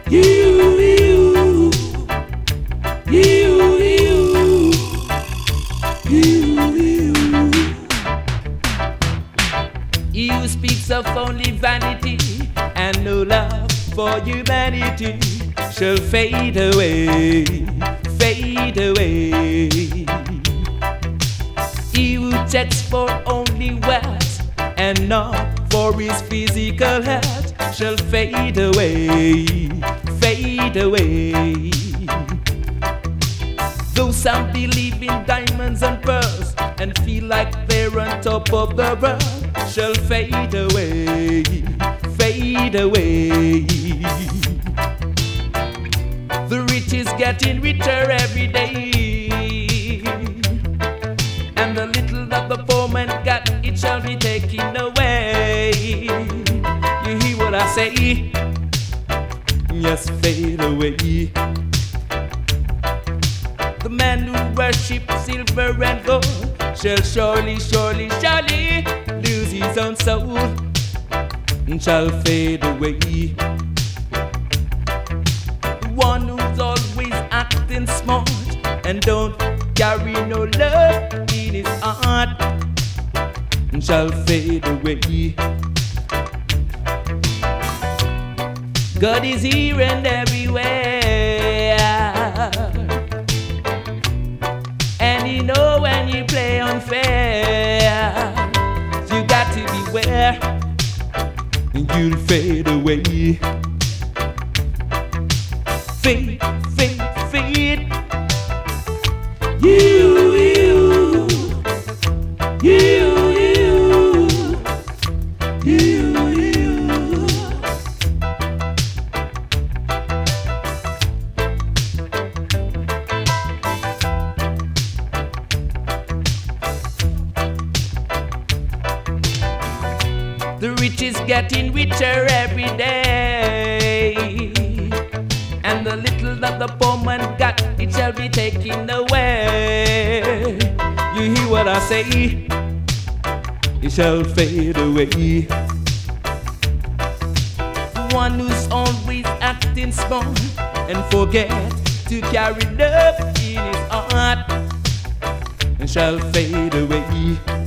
You, you, you, you, you, you. He who speaks of only vanity and no love for humanity shall fade away, fade away. He who checks for only wealth and not for his physical health shall fade away, fade away. Though some believe in diamonds and pearls and feel like they're on top of the world, shall fade away, fade away. The rich is getting richer every day, and the little that the poor man got, it shall be taken away. You hear what I say? Yes, fade away. The man who worships silver and gold shall surely, surely, surely lose his own soul and shall fade away. The one who's always acting smart and don't carry no love in his heart and shall fade away. God is here and everywhere, and you know when you play unfair, you got to beware, and you'll fade away. Fade, fade, fade. You, you, you, you, you, you. The rich is getting richer every day, and the little that the poor man got, it shall be taken away. You hear what I say? It shall fade away. The one who's always acting smart and forget to carry love in his heart, and shall fade away.